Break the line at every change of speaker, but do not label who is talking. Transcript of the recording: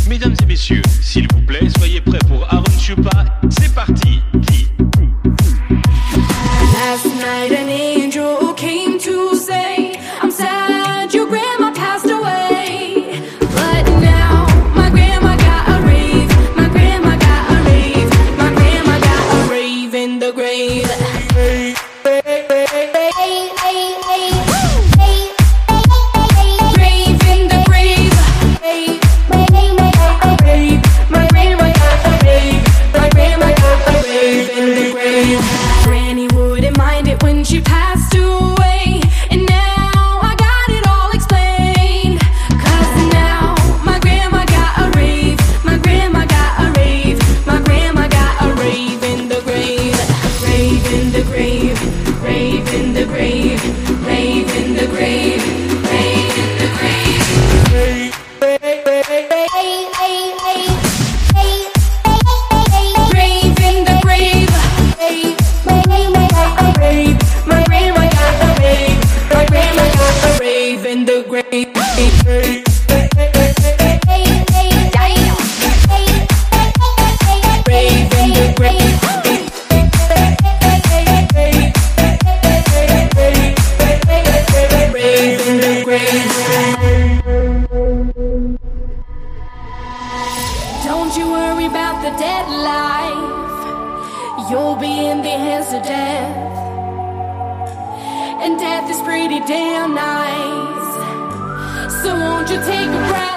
Mesdames et messieurs, s'il vous plaît, soyez prêts pour Aaron Chupa. C'est parti.
Last night an angel came to say, I'm sad your grandma passed away. But now my grandma got a rave. My grandma got a rave. My grandma got a rave in the grave. She passed away, and now I got it all explained. 'Cause now my grandma got a rave. My grandma got a rave. My grandma got a rave in the grave. Rave in the grave. Rave in the grave. Rave in the grave. Rave in the grave. Rave in the grave. My grandma got a rave. My grandma got a rave in the grave. Rave in the grave. Rave in the grave. Don't you worry about the dead life. You'll be in the hands of death. And death is pretty damn nice. So won't you take a breath?